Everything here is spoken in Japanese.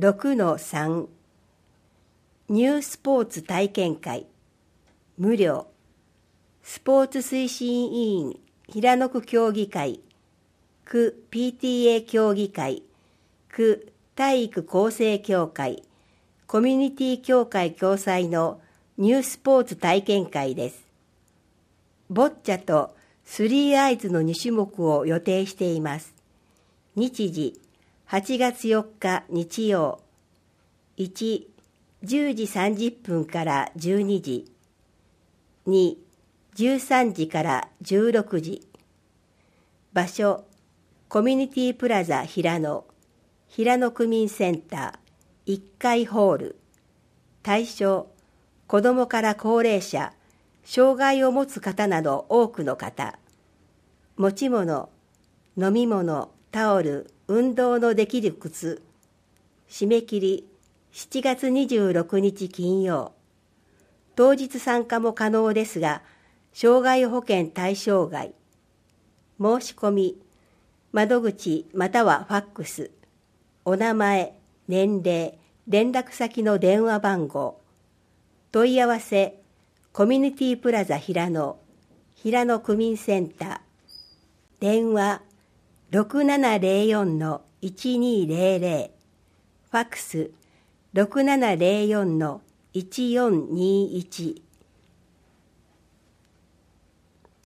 6-3 ニュースポーツ体験会無料スポーツ推進委員平野区協議会区 PTA 協議会区体育構成協会コミュニティ協会共催のニュースポーツ体験会です。ボッチャとスリーアイズの2種目を予定しています。日時8月4日日曜1、10時30分から12時2、13時から16時場所コミュニティプラザ平野区民センター1階ホール対象子どもから高齢者障害を持つ方など多くの方持ち物飲み物タオル運動のできる靴締め切り7月26日金曜当日参加も可能ですが障害保険対象外申し込み窓口またはファックスお名前年齢連絡先の電話番号問い合わせコミュニティプラザ平野区民センター電話 6704-1200 ファックス 6704-1421